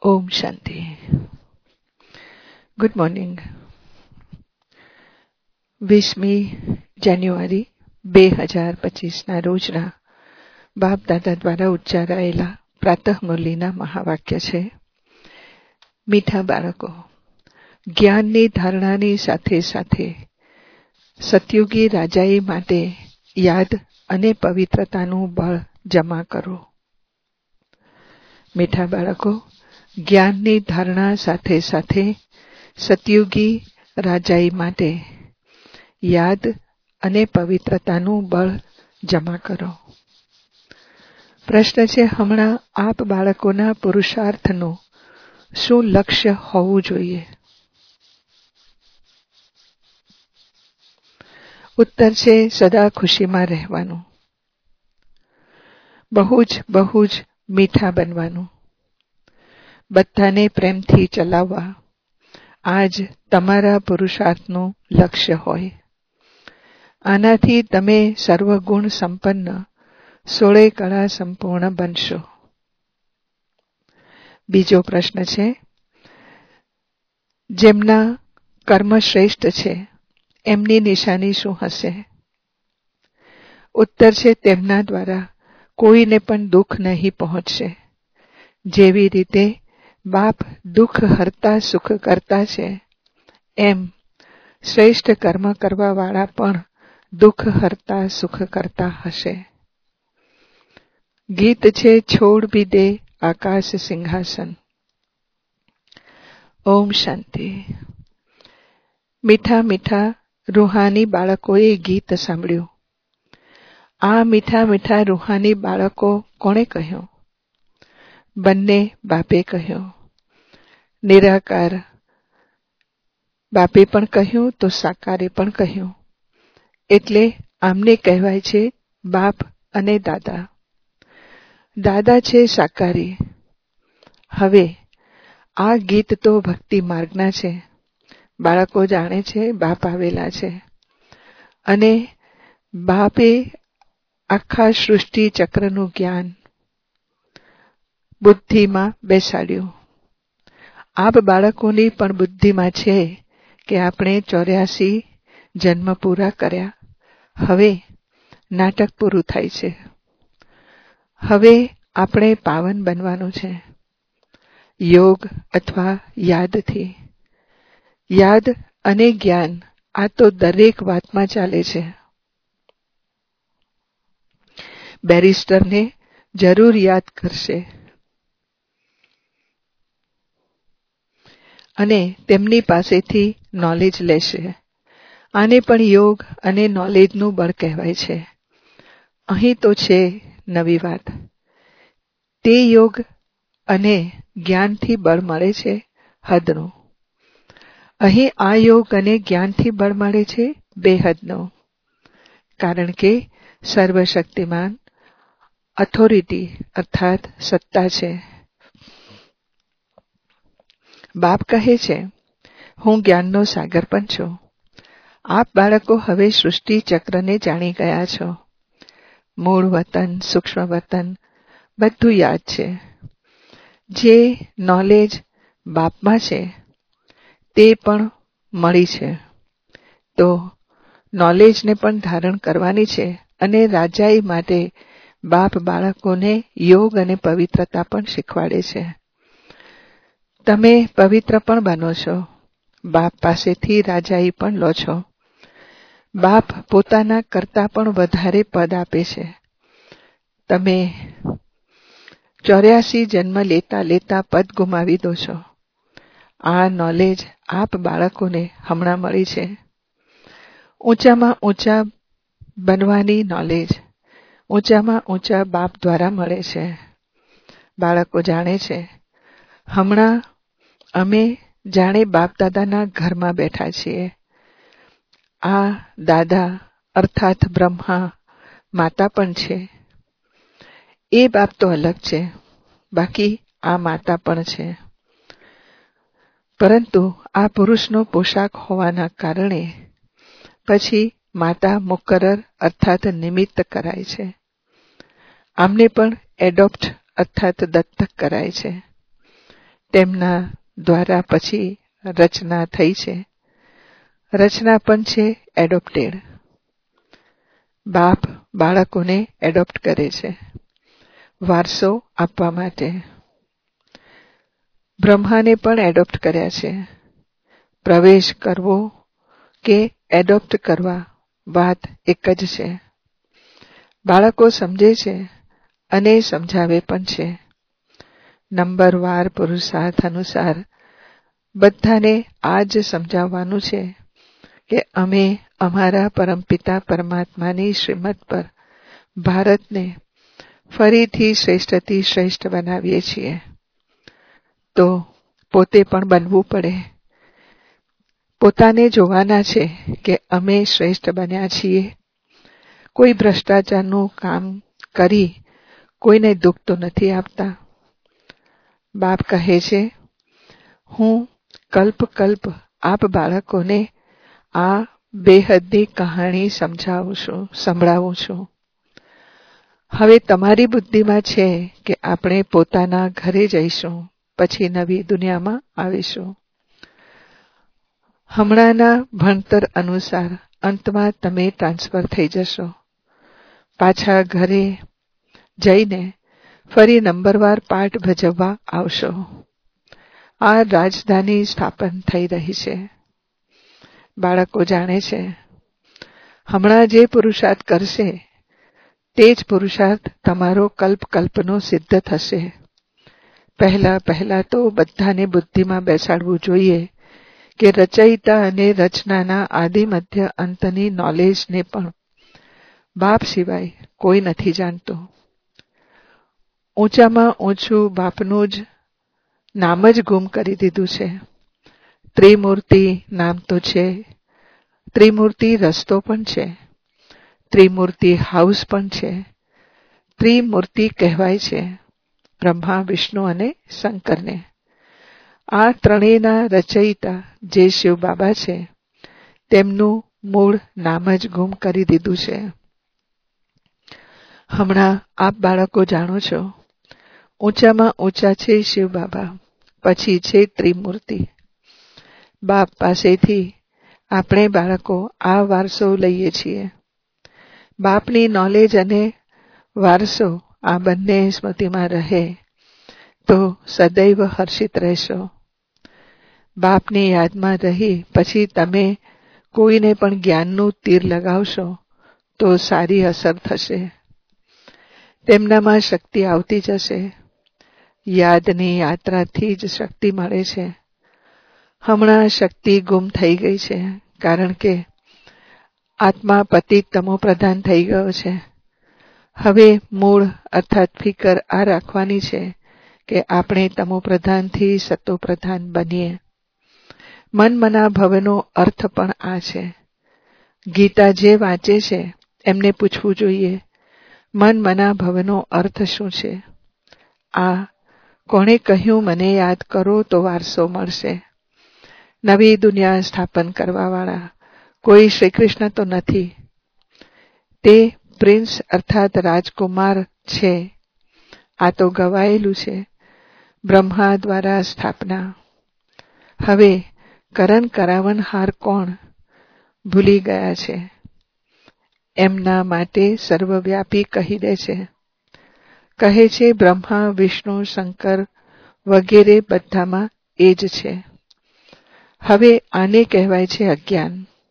ઓમ શાંતિ. Good morning. 20મી જાન્યુઆરી 2025ના રોજના બાપ દાદા દ્વારા ઉચ્ચારાયેલા પ્રાતઃ મુરલીના મહાવાક્ય છે. મીઠા બાળકો, જ્ઞાનની ધારણાની સાથે સાથે સતયુગી રાજાઈ માટે યાદ અને પવિત્રતાનું બળ જમા કરો. મીઠા બાળકો, જ્ઞાનની ધારણા સાથે સાથે સતયુગી રાજાઈ માટે યાદ અને પવિત્રતાનું બળ જમા કરો. પ્રશ્ન છે, હમણાં આપ બાળકોના પુરુષાર્થનું શું લક્ષ્ય હોવું જોઈએ? ઉત્તર છે, સદા ખુશીમાં રહેવાનું, બહુ જ મીઠા બનવાનું, બધાને પ્રેમથી ચલાવવા. આજ તમારા પુરુષાર્થનું લક્ષ્ય હોય. આનાથી તમે સર્વગુણ સંપન્ન, 16 કળા સંપૂર્ણ બનશો. બીજો પ્રશ્ન છે, જેમના કર્મ શ્રેષ્ઠ છે એમની નિશાની શું હશે? ઉત્તર છે, તેમના દ્વારા કોઈને પણ દુઃખ નહીં પહોંચશે. જેવી રીતે બાપ દુઃખ હરતા સુખ કરતા છે, એમ શ્રેષ્ઠ કર્મ કરવા વાળા પણ દુઃખ હરતા સુખ કરતા હશે. ગીત છે, છોડ ભી દે આકાશ સિંહાસન. ઓમ શાંતિ. મીઠા મીઠા રૂહાની બાળકોએ ગીત સાંભળ્યું. આ મીઠા મીઠા રૂહાની બાળકો કોણે કહ્યું? બંને બાપે કહ્યું. નિરાકાર બાપે પણ કહ્યું તો સાકારે પણ કહ્યું. એટલે આમને કહેવાય છે બાપ અને દાદા. દાદા છે સાકારી. હવે આ ગીત તો ભક્તિ માર્ગના છે. બાળકો જાણે છે બાપ આવેલા છે અને બાપે આખા સૃષ્ટિ ચક્રનું જ્ઞાન બુદ્ધિમાં બેસાડ્યું. આપ બાળકોની પણ બુદ્ધિમાં છે કે આપણે 84 જન્મ પૂરા કર્યા. હવે નાટક પૂરું થાય છે. હવે આપણે પાવન બનવાનું છે, યોગ અથવા યાદથી. યાદ અને જ્ઞાન આ તો દરેક વાતમાં ચાલે છે. બેરિસ્ટરને જરૂર યાદ કરશે અને તેમની પાસેથી નોલેજ લેશે. આને પણ યોગ અને નોલેજનું બળ કહેવાય છે. અહીં તો છે નવી વાત. તે યોગ અને જ્ઞાનથી બળ મળે છે હદનું. અહીં આ યોગ અને જ્ઞાનથી બળ મળે છે બેહદનું. કારણ કે સર્વશક્તિમાન ઓથોરિટી અર્થાત સત્તા છે. બાપ કહે છે, હું જ્ઞાનનો સાગર પણ છું. આપ બાળકો હવે સૃષ્ટિ ચક્રને જાણી ગયા છો. મૂળ વતન, સૂક્ષ્મ વતન બધું યાદ છે. જે નોલેજ બાપમાં છે તે પણ મળી છે. તો નોલેજને પણ ધારણ કરવાની છે અને રાજાઈ માટે બાપ બાળકોને યોગ અને પવિત્રતા પણ શીખવાડે છે. તમે પવિત્ર પણ બનો છો. બાપ પાસેથી રાજાઈ પણ લો છો. બાપ પોતાના કરતા પણ વધારે પદ આપે છે. તમે 84 જન્મ લેતા લેતા પદ ગુમાવી દો છો. આ નોલેજ આપ બાળકોને હમણાં મળી છે. ઊંચામાં ઊંચા બનવાની નોલેજ ઊંચામાં ઊંચા બાપ દ્વારા મળે છે. બાળકો જાણે છે, હમણાં અમે જાણે બાપ દાદાના ઘરમાં બેઠા છીએ. આ દાદા અર્થાત બ્રહ્મા માતા પણ છે. એ બાપ તો અલગ છે, બાકી આ માતા પણ છે. પરંતુ આ પુરુષનો પોશાક હોવાના કારણે પછી માતા મુકરર અર્થાત નિમિત્ત કરાય છે. આમને પણ એડોપ્ટ અર્થાત દત્તક કરાય છે. તેમના દ્વારા પછી રચના થઈ છે. રચના પણ છે એડોપ્ટેડ. બાપ બાળકોને એડોપ્ટ કરે છે વારસો આપવા માટે. બ્રહ્માને પણ એડોપ્ટ કર્યા છે. પ્રવેશ કરવો કે એડોપ્ટ કરવા વાત એક જ છે. બાળકો સમજે છે અને સમજાવે પણ છે. નંબરવાર પુરુષાર્થ અનુસાર બધાને આ જ સમજાવવાનું છે કે અમે અમારા પરમપિતા પરમાત્માની શ્રીમત પર ભારતને ફરીથી શ્રેષ્ઠથી શ્રેષ્ઠ બનાવીએ છીએ. તો પોતે પણ બનવું પડે. પોતાને જોવાના છે કે અમે શ્રેષ્ઠ બન્યા છીએ. કોઈ ભ્રષ્ટાચારનું કામ કરી કોઈને દુઃખ તો નથી આપતા. બાપ કહે છે, હું કલ્પ કલ્પ આપ બાળકોને આ બેહદની કહાણી સંભળાવું છું. હવે તમારી બુદ્ધિમાં છે કે આપણે પોતાના ઘરે જઈશું, પછી નવી દુનિયામાં આવીશું. હમણાંના ભણતર અનુસાર અંતમાં તમે ટ્રાન્સફર થઈ જશો. પાછા ઘરે જઈને ફરી નંબરવાર પાઠ ભજવવા આવશો. આ રાજધાની સ્થાપન થઈ રહી છે. બાળકો જાણે છે હમણાં જે પુરુષાર્થ કરશે તે જ પુરુષાર્થ તમારો કલ્પનો સિદ્ધ થશે. પહેલા તો બધાને બુદ્ધિમાં બેસાડવું જોઈએ કે રચયિતા અને રચનાના આદિ મધ્ય અંતની નોલેજને પણ બાપ સિવાય કોઈ નથી જાણતું. ઊંચામાં ઊંચું બાપનું જ નામ જ ગુમ કરી દીધું છે. ત્રિમૂર્તિ નામ તો છે, ત્રિમૂર્તિ રસ્તો પણ છે, ત્રિમૂર્તિ હાઉસ પણ છે. ત્રિમૂર્તિ કહેવાય છે બ્રહ્મા, વિષ્ણુ અને શંકરને. આ ત્રણેયના રચયિતા જે શિવ બાબા છે તેમનું મૂળ નામ જ ગુમ કરી દીધું છે. હમણાં આપ બાળકો જાણો છો ઊંચામાં ઊંચા છે શિવ બાબા, પછી છે ત્રિમૂર્તિ. બાપ પાસેથી આપણે બાળકો આ વારસો લઈએ છીએ. બાપની નોલેજ અને વારસો આ બંને સ્મૃતિમાં રહે તો સદૈવ હર્ષિત રહેશો. બાપની યાદમાં રહી પછી તમે કોઈને પણ જ્ઞાનનું તીર લગાવશો તો સારી અસર થશે. તેમનામાં શક્તિ આવતી જશે. યાદની યાત્રાથી જ શક્તિ મળે છે. હમણાં શક્તિ ગુમ થઈ ગઈ છે કારણ કે આત્મા પતિત તમો પ્રધાન થઈ ગયો છે. હવે મૂળ અર્થાત ફિકર આ રાખવાની છે કે આપણે તમો પ્રધાનથી સતો પ્રધાન બનીએ. મનમના ભવનો અર્થ પણ આ છે. ગીતા જે વાંચે છે એમને પૂછવું જોઈએ મનમના ભવનો અર્થ શું છે. આ કોણે કહ્યું મને યાદ કરો તો વારસો મળશે. નવી દુનિયા સ્થાપન કરવાવાળા કોઈ શ્રી કૃષ્ણ તો નથી. તે પ્રિન્સ અર્થાત રાજકુમાર છે. આ તો ગવાયેલું છે. બ્રહ્મા દ્વારા સ્થાપના. હવે કરણ કરાવનહાર કોણ ભૂલી ગયા છે. એમના માટે સર્વવ્યાપી કહી દે છે. કહે છે બ્રહ્મા, વિષ્ણુ, શંકર વગેરે બધામાં એ જ છે. હવે આને કહેવાય છે અજ્ઞાન.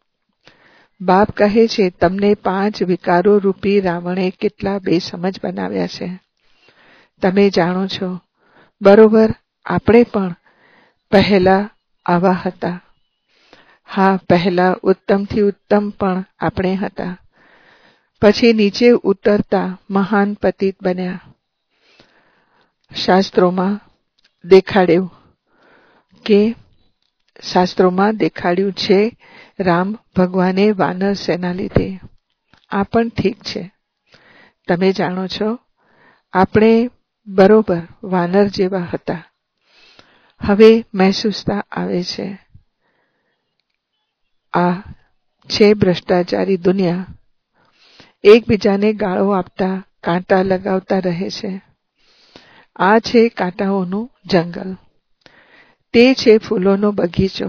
બાપ કહે છે તમને 5 વિકારો રૂપી રાવણે કેટલા બેસમજ બનાવ્યા છે. તમે જાણો છો બરોબર. આપણે પણ પહેલા આવા હતા. હા, પહેલા ઉત્તમથી ઉત્તમ પણ આપણે હતા. પછી નીચે ઉતરતા મહાન પતિત બન્યા. શાસ્ત્રોમાં દેખાડ્યું છે રામ ભગવાને વાનર સેના લીધી. આ પણ ઠીક છે. તમે જાણો છો આપણે બરોબર વાનર જેવા હતા. હવે મહેસૂસતા આવે છે. આ છે ભ્રષ્ટાચારી દુનિયા. એકબીજાને ગાળો આપતા કાંટા લગાવતા રહે છે. આ છે કાંટાઓનું જંગલ. તે છે ફૂલોનો બગીચો.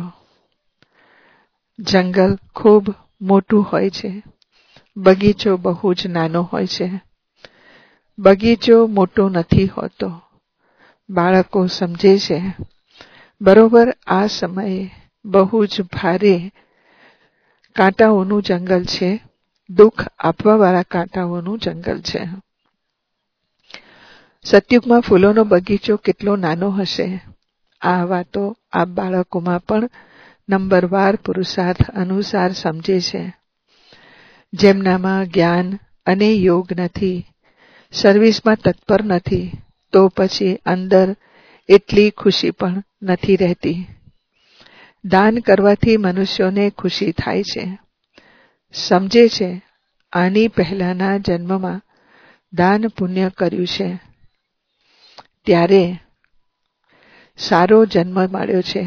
જંગલ ખૂબ મોટું હોય છે, બગીચો બહુ જ નાનો હોય છે. બગીચો મોટો નથી હોતો. બાળકો સમજે છે. બરોબર આ સમયે બહુ જ ભારે કાંટાઓનું જંગલ છે, દુઃખ આપવાવાળા કાંટાઓનું જંગલ છે. સતયુગમાં ફૂલોનો બગીચો કેટલો નાનો હશે, આ વાતો આપ બાળકોમાં પણ નંબરવાર પુરુષાર્થ અનુસાર સમજે છે. જેમનામાં જ્ઞાન અને યોગ નથી, સર્વિસમાં તત્પર નથી, તો પછી અંદર એટલી ખુશી પણ નથી રહેતી. દાન કરવાથી મનુષ્યોને ખુશી થાય છે. સમજે છે આની પહેલાના જન્મમાં દાન પુણ્ય કર્યું છે, ત્યારે સારો જન્મ મળ્યો છે.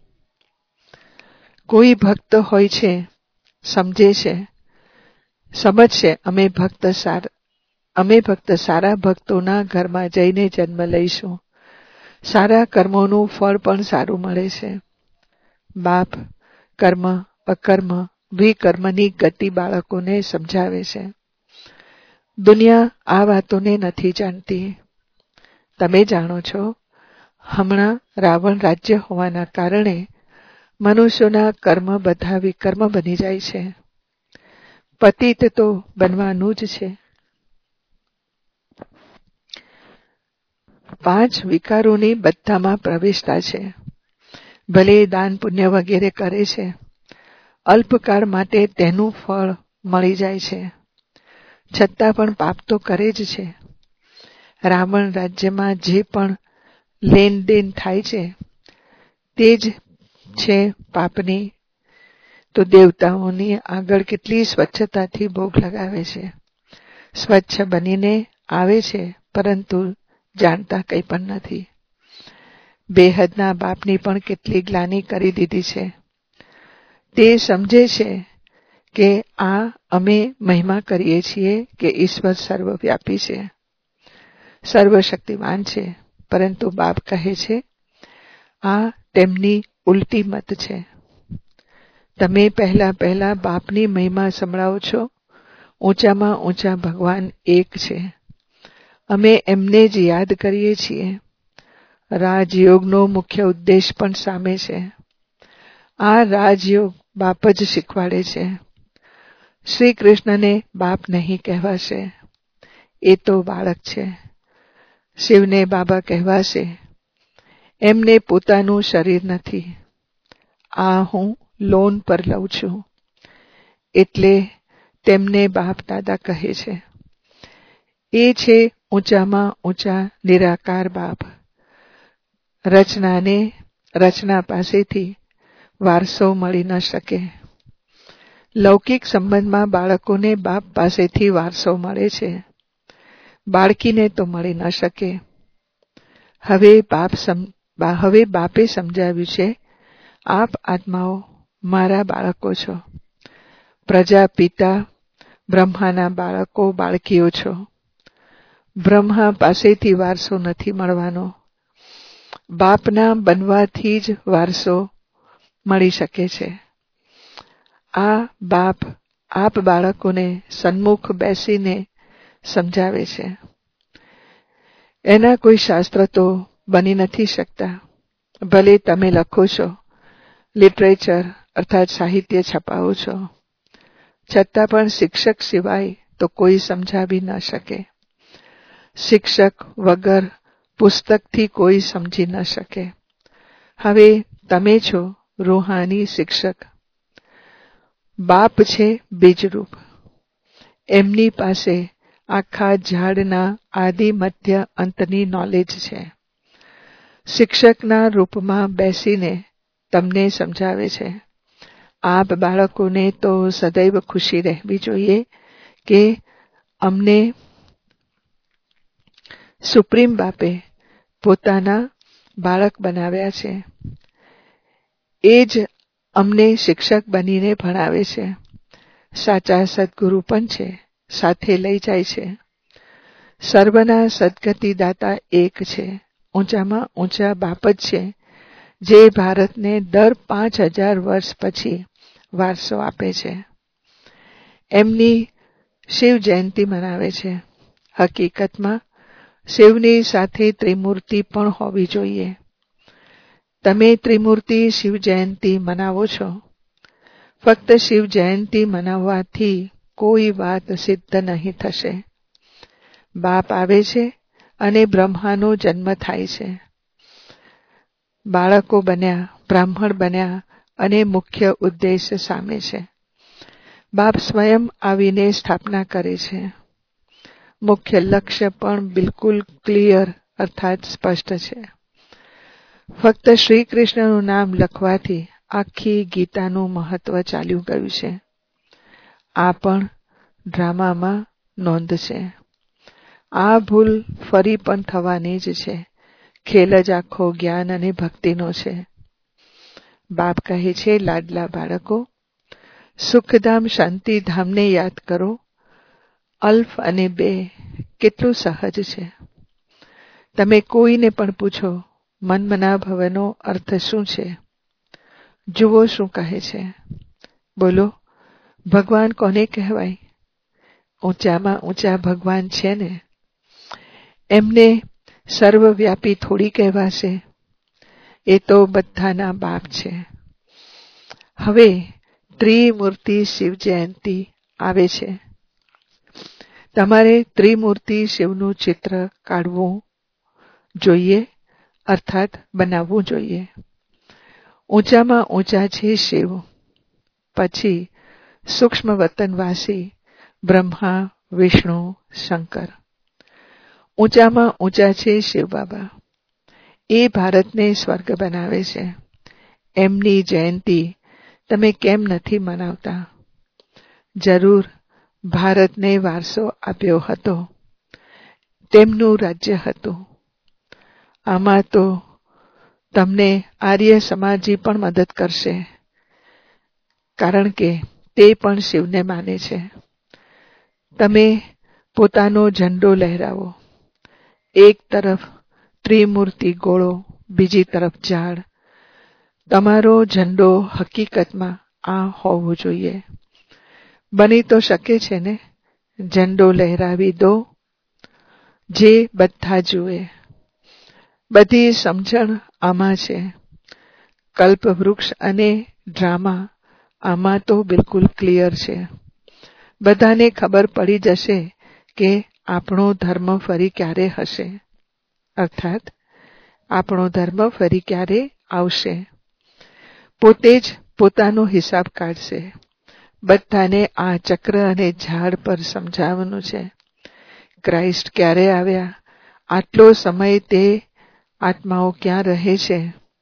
કોઈ ભક્ત હોય છે, સમજશે અમે ભક્ત સારા ભક્તોના ઘરમાં જઈને જન્મ લઈશું. સારા કર્મોનું ફળ પણ સારું મળે છે. બાપ કર્મ અકર્મ વિકર્મની ગતિ બાળકોને સમજાવે છે. દુનિયા આ વાતોને નથી જાણતી. તમે જાણો છો, હમણાં રાવણ રાજ્ય હોવાના કારણે મનુષ્યોના કર્મ બધા વિકર્મ બની જાય છે. પતિત તો બનવાનું જ છે. 5 વિકારોની બધામાં પ્રવેશતા છે. ભલે દાન પુણ્ય વગેરે કરે છે, અલ્પકાળ માટે તેનું ફળ મળી જાય છે, છતાં પણ પાપ તો કરે જ છે. રાવણ રાજ્યમાં જે પણ લેનદેન થાય છે તે જ છે પાપની. તો દેવતાઓની આગળ કેટલી સ્વચ્છતાથી ભોગ લગાવે છે. સ્વચ્છ બનીને આવે છે, પરંતુ જાણતા કંઈ પણ નથી. બેહદના બાપની પણ કેટલી ગ્લાનિ કરી દીધી છે. તે સમજે છે કે આ અમે મહિમા કરીએ છીએ કે ઈશ્વર સર્વવ્યાપી છે, સર્વશક્તિમાન છે, પરંતુ બાપ કહે છે આ તેમની ઉલટી મત છે. તમે પહેલા બાપની મહિમા સંભળાવો છો. ઊંચામાં ઊંચા ભગવાન એક છે. અમે એમને જ યાદ કરીએ છીએ. રાજયોગનો મુખ્ય ઉદ્દેશ પણ સામે છે. આ રાજયોગ બાપ જ શીખવાડે છે. શ્રી કૃષ્ણને બાપ નહીં કહેવાશે, એ તો બાળક છે. શિવને બાબા કહેવાશે, એમને પોતાનું શરીર નથી. આ હું લોન પર લઉં છું, એટલે તેમને બાપ દાદા કહે છે. એ છે ઊંચામાં ઊંચા નિરાકાર બાપ. રચના પાસેથી વારસો મળી ન શકે. લૌકિક સંબંધમાં બાળકોને બાપ પાસેથી વારસો મળે છે, બાળકીને તો મળી ન શકે. હવે બાપે સમજાવ્યું છે, આપ આત્માઓ મારા બાળકો છો. પ્રજાપિતા બ્રહ્માના બાળકો બાળકીઓ છો. બ્રહ્મા પાસેથી વારસો નથી મળવાનો. બાપના બનવાથી જ વારસો મળી શકે છે. આ બાપ આપ બાળકોને સન્મુખ બેસીને સમજાવે છે. એના કોઈ શાસ્ત્ર તો બની નથી શકતા. ભલે તમે લખો છો, લિટરેચર અર્થાત સાહિત્ય છપાવો છો, છતાં પણ શિક્ષક સિવાય તો કોઈ સમજાવી ન શકે. શિક્ષક વગર પુસ્તકથી કોઈ સમજી ન શકે. હવે તમે છો રૂહાની શિક્ષક. બાપ છે બીજરૂપ. એમની પાસે આખા ઝાડના આદિ મધ્ય અંતની નોલેજ છે. શિક્ષકના રૂપમાં બેસીને તમને સમજાવે છે. આપ બાળકોને તો સદૈવ ખુશી રહેવી જોઈએ કે અમને સુપ્રીમ બાપે પોતાના બાળક બનાવ્યા છે. એ જ અમને શિક્ષક બનીને ભણાવે છે. સાચા સદગુરુ પણ છે, સાથે લઈ જાય છે. સર્વના સદગતિ દાતા એક છે. ઊંચામાં ઊંચા બાપ જ છે, જે ભારતને દર 5000 વર્ષ પછી વારસો આપે છે. એમની શિવ જયંતિ મનાવે છે. હકીકતમાં શિવની સાથે ત્રિમૂર્તિ પણ હોવી જોઈએ. તમે ત્રિમૂર્તિ શિવ જયંતિ મનાવો છો. ફક્ત શિવ જયંતિ મનાવવાથી કોઈ વાત સિદ્ધ નહીં થશે. બાપ આવે છે અને બ્રહ્માનો જન્મ થાય છે. બાળકો બન્યા, બ્રાહ્મણ બન્યા અને મુખ્ય ઉદ્દેશ સામે છે. બાપ સ્વયં આવીને સ્થાપના કરે છે. મુખ્ય લક્ષ્ય પણ બિલકુલ ક્લિયર અર્થાત સ્પષ્ટ છે. ફક્ત શ્રી કૃષ્ણનું નામ લખવાથી આખી ગીતાનું મહત્વ ચાલ્યું ગયું છે. આ પણ ડ્રામામાં નોંધ છે. આ ભૂલ ફરી પણ થવાની જ છે. ખેલ જ આખો જ્ઞાન અને ભક્તિનો છે. બાપ કહે છે, લાડલા બાળકો, સુખધામ શાંતિધામને યાદ કરો. અલ્ફ અને બે કેટલું સહજ છે. તમે કોઈને પણ પૂછો, મનમના ભવનો અર્થ શું છે? જુઓ શું કહે છે. બોલો, ભગવાન કોને કહેવાય? ઊંચામાં ઊંચા ભગવાન છે ને. એમને સર્વવ્યાપી થોડી કહેવાશે. એ તો બધાના બાપ છે. હવે ત્રિમૂર્તિ શિવ જયંતિ આવે છે. તમારે ત્રિમૂર્તિ શિવનું ચિત્ર કાઢવું જોઈએ અર્થાત બનાવવું જોઈએ. ઊંચામાં ઊંચા છે શિવ, પછી સૂક્ષ્મ વતનવાસી બ્રહ્મા, વિષ્ણુ, શંકર. ઊંચામાં ઊંચા છે શિવ બાબા. એ ભારતને સ્વર્ગ બનાવે છે. એમની જયંતિ તમે કેમ નથી મનાવતા? જરૂર ભારતને વારસો આપ્યો હતો. તેમનું રાજ્ય હતું. આમાં તો તમને આર્ય સમાજી પણ મદદ કરશે, કારણ કે તે પણ શિવને માને છે. તમે પોતાનો ઝંડો લહેરાવો. એક તરફ ત્રિમૂર્તિ ગોળો, બીજી તરફ ઝાડ. તમારો ઝંડો હકીકતમાં આ હોવો જોઈએ. બની તો શકે છે ને? ઝંડો લહેરાવી દો, જે બધા જુએ. બધી સમજણ આમાં છે. કલ્પવૃક્ષ અને ડ્રામા આમાં તો બિલકુલ ક્લિયર છે. બધાને ખબર પડી જશે કે આપણો ધર્મ ફરી ક્યારે હશે, અર્થાત આપણો ધર્મ ફરી ક્યારે આવશે. પોતે જ પોતાનો હિસાબ કાઢશે. બધાને આ ચક્ર અને ઝાડ પર સમજાવવાનું છે. ક્રાઇસ્ટ ક્યારે આવ્યા? આટલો સમય તે આત્માઓ ક્યાં રહે છે?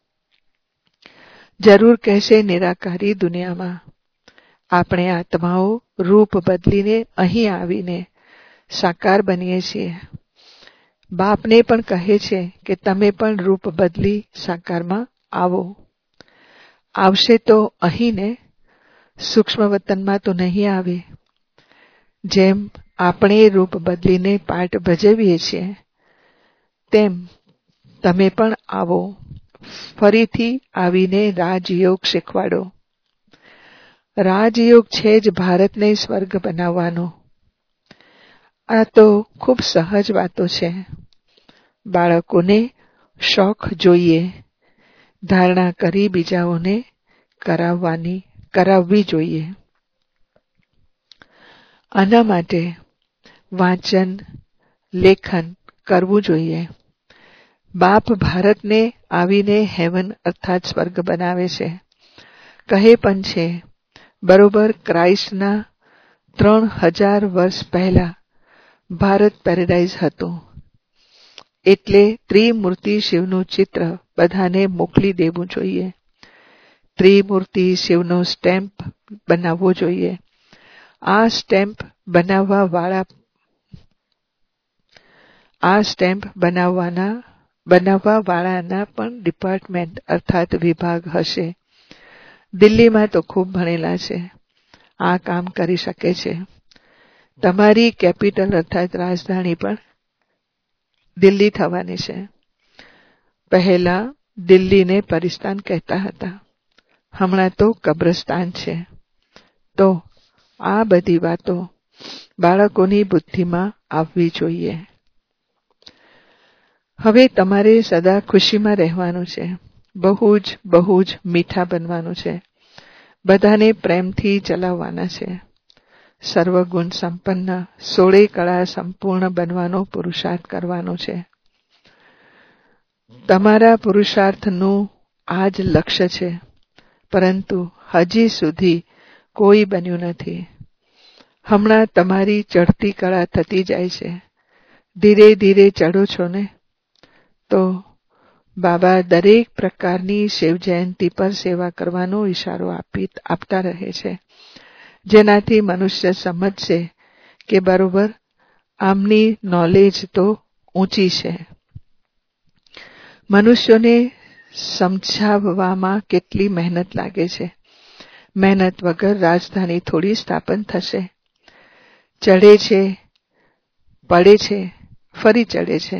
જરૂર કહેશે નિરાકારી દુનિયામાં. આપણે આત્માઓ રૂપ બદલીને અહીં આવીને સાકાર બનીએ છીએ. બાપને પણ કહે છે કે તમે પણ રૂપ બદલી સાકારમાં આવો. આવશે તો અહીં ને, સૂક્ષ્મ વતનમાં તો નહીં આવે. જેમ આપણે રૂપ બદલીને પાઠ ભજવીએ છીએ, તેમ તમે પણ આવો. ફરીથી આવીને રાજયોગ શીખવાડો. રાજયોગ છે જ ભારતને સ્વર્ગ બનાવવાનો. આ તો ખૂબ સહજ વાતો છે. બાળકોને શોખ જોઈએ. ધારણા કરી બીજાઓને કરાવવી જોઈએ. આના માટે વાંચન, લેખન કરવું જોઈએ. બાપ ભારતને આવીને હેવન અર્થાત સ્વર્ગ બનાવે છે. કહે પણ છે, બરોબર ક્રાઇસ્ટના 3000 વર્ષ પહેલા ભારત પેરેડાઇઝ હતું. એટલે ત્રિમૂર્તિ શિવનું ચિત્ર બધાને મોકલી દેવું જોઈએ. ત્રિમૂર્તિ શિવનો સ્ટેમ્પ બનાવવો જોઈએ. આ સ્ટેમ્પ બનાવવાવાળાના પણ ડિપાર્ટમેન્ટ અર્થાત વિભાગ હશે. દિલ્હીમાં તો ખૂબ ભણેલા છે. આ કામ કરી શકે છે. તમારી કેપિટલ અર્થાત રાજધાની પણ દિલ્હી થવાની છે. પહેલા દિલ્હીને પરિસ્તાન કહેતા હતા. હમણાં તો કબ્રસ્તાન છે. તો આ બધી વાતો બાળકોની બુદ્ધિમાં આવવી જોઈએ. હવે તમારે સદા ખુશીમાં રહેવાનું છે. બહુ જ મીઠા બનવાનું છે. બધાને પ્રેમથી ચલાવવાના છે. સર્વગુણ સંપન્ન 16 કળા સંપૂર્ણ બનવાનો પુરુષાર્થ કરવાનો છે. તમારા પુરુષાર્થનું આ જ લક્ષ્ય છે, પરંતુ હજી સુધી કોઈ બન્યું નથી. હમણાં તમારી ચડતી કળા થતી જાય છે. ધીરે ધીરે ચડો છો ને. તો બાબા દરેક પ્રકારની શિવ જયંતિ પર સેવા કરવાનો ઈશારો આપતા રહે છે, જેનાથી મનુષ્ય સમજશે કે બરોબર આમની નોલેજ તો ઊંચી છે. મનુષ્યોને સમજાવવામાં કેટલી મહેનત લાગે છે. મહેનત વગર રાજધાની થોડી સ્થાપન થશે. ચડે છે, પડે છે, ફરી ચડે છે.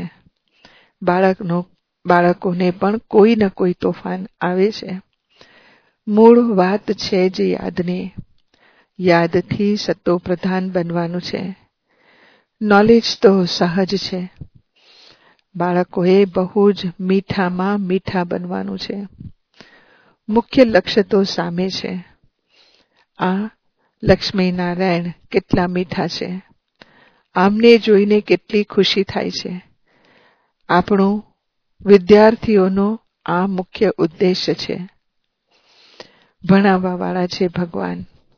બાળકોને પણ કોઈ ન કોઈ તોફાન આવે છે. મૂળ વાત છે જ યાદની. યાદથી સત્તોપ્રધાન બનવાનું છે. નોલેજ તો સહજ છે. બાળકોએ બહુ જ મીઠામાં મીઠા બનવાનું છે. મુખ્ય લક્ષ્ય તો સામે છે. આ લક્ષ્મીનારાયણ કેટલા મીઠા છે. આમને જોઈને કેટલી ખુશી થાય છે. આપણું વિદ્યાર્થીઓનો આ મુખ્ય ઉદ્દેશ્ય છે. ભણાવવાવાળા છે ભગવાન.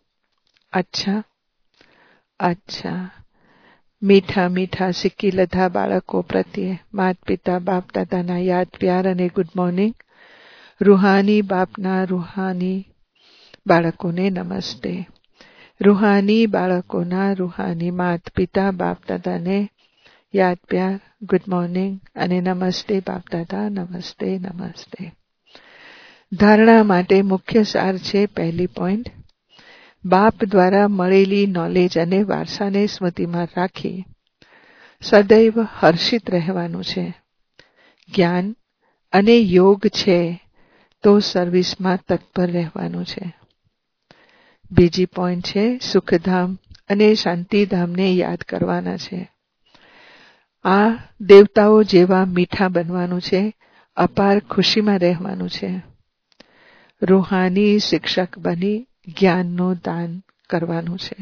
અચ્છા. મીઠા મીઠા શીખી લીધા બાળકો પ્રત્યે માતા પિતા બાપ દાદાના યાદ પ્યાર અને ગુડ મોર્નિંગ. રૂહાની બાપના રૂહાની બાળકોને નમસ્તે. રૂહાની બાળકોના રૂહાની માતા પિતા બાપ દાદાને યાદ પ્યાર ગુડ મોર્નિંગ અને નમસ્તે બાપ દાદા. નમસ્તે નમસ્તે. ધારણા માટે મુખ્ય સાર છે. પહેલી પોઈન્ટ, બાપ દ્વારા મળેલી નોલેજ અને વારસાને સ્મૃતિમાં રાખી સદૈવ હર્ષિત રહેવાનું છે. જ્ઞાન અને યોગ છે તો સર્વિસમાં તત્પર રહેવાનું છે. બીજી પોઈન્ટ છે, સુખધામ અને શાંતિધામને યાદ કરવાના છે. આ દેવતાઓ જેવા મીઠા બનવાનું છે. અપાર ખુશીમાં રહેવાનું છે. રૂહાની શિક્ષક બની જ્ઞાનનું દાન કરવાનું છે.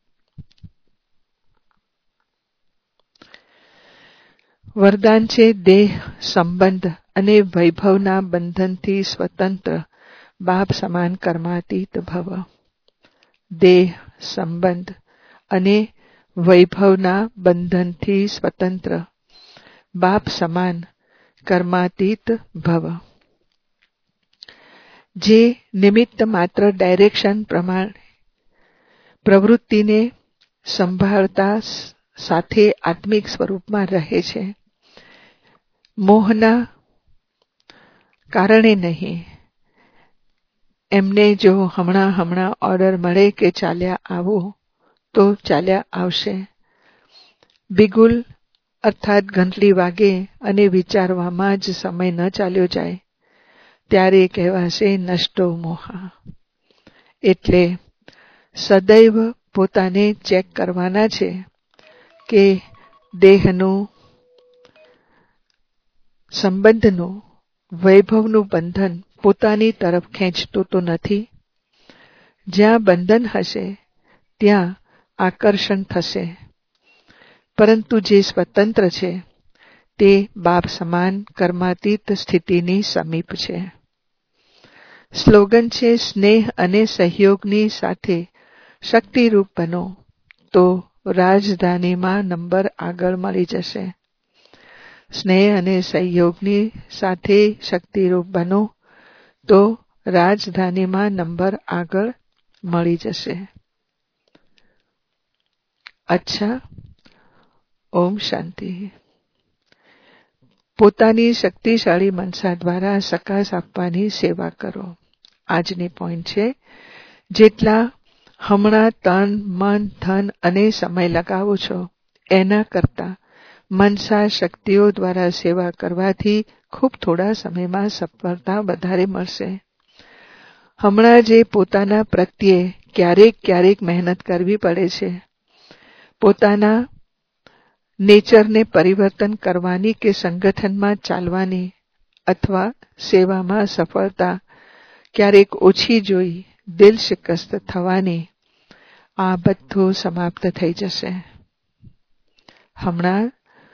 વરદાન છે દેહ સંબંધ અને વૈભવના બંધનથી સ્વતંત્ર બાપ સમાન કર્માતીત ભવ. દેહ સંબંધ અને વૈભવના બંધનથી સ્વતંત્ર બાપ સમાન કર્માતીત ભવ. જે નિમિત્ત માત્ર ડાયરેક્શન પ્રમાણે પ્રવૃત્તિને સંભાળતા સાથે આત્મિક સ્વરૂપમાં રહે છે. મોહના કારણે નહીં. એમને જો હમણાં ઓર્ડર મળે કે ચાલ્યા આવો તો ચાલ્યા આવશે. બિગુલ અર્થાત ઘંટડી વાગે અને વિચારવામાં જ સમય ન ચાલ્યો જાય ત્યારે કહેવાશે નષ્ટો મોહા. એટલે સદૈવ પોતાને ચેક કરવાના છે કે દેહનું સંબંધનું વૈભવનું બંધન પોતાની તરફ ખેંચતો તો નથી. જ્યાં બંધન હશે ત્યાં આકર્ષણ થશે, પરંતુ જે સ્વતંત્ર છે તે બાપ સમાન કર્માતીત સ્થિતિની સમીપ છે. સ્લોગન છે સ્નેહ અને સહયોગની સાથે શક્તિરૂપ બનો તો રાજધાનીમાં નંબર આગળ મળી જશે. સ્નેહ અને સહયોગની સાથે શક્તિરૂપ બનો તો રાજધાનીમાં નંબર આગળ મળી જશે. ઓમ શાંતિ. પોતાની શક્તિશાળી મનસા દ્વારા સકાશ આપવાની સેવા કરો. આજની પોઈન્ટ છે, જેટલા હમણાં તન મન ધન અને સમય લગાવો છો એના કરતા મનસા શક્તિઓ દ્વારા સેવા કરવાથી ખૂબ થોડા સમયમાં સફળતા વધારે મળશે. હમણાં જે પોતાના પ્રત્યે ક્યારેક મહેનત કરવી પડે છે, પોતાના નેચરને પરિવર્તન કરવાની કે સંગઠનમાં ચાલવાની અથવા સેવામાં સફળતા ક્યારેક ઓછી જોઈ દિલ શિકસ્ત થવાની, આ બધું સમાપ્ત થઈ જશે. હમણાં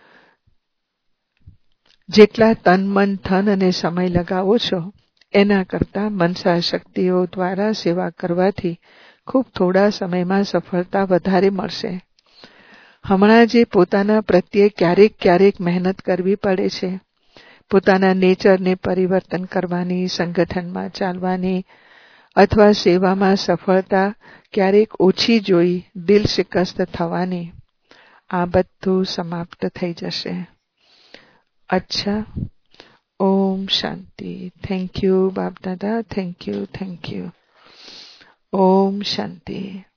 જેટલા તન મન ધન અને સમય લગાવો છો એના કરતા મનસા શક્તિઓ દ્વારા સેવા કરવાથી ખૂબ થોડા સમયમાં સફળતા વધારે મળશે. હમણાં જે પોતાના પ્રત્યે ક્યારેક મહેનત કરવી પડે છે, પોતાના નેચરને પરિવર્તન કરવાની, સંગઠનમાં ચાલવાની અથવા સેવામાં સફળતા ક્યારેક ઓછી જોઈ દિલ શિકસ્ત થવાની, આ બધું સમાપ્ત થઈ જશે. અચ્છા, ઓમ શાંતિ. થેન્ક યુ બાપ દાદા, થેન્ક યુ. Om Shanti.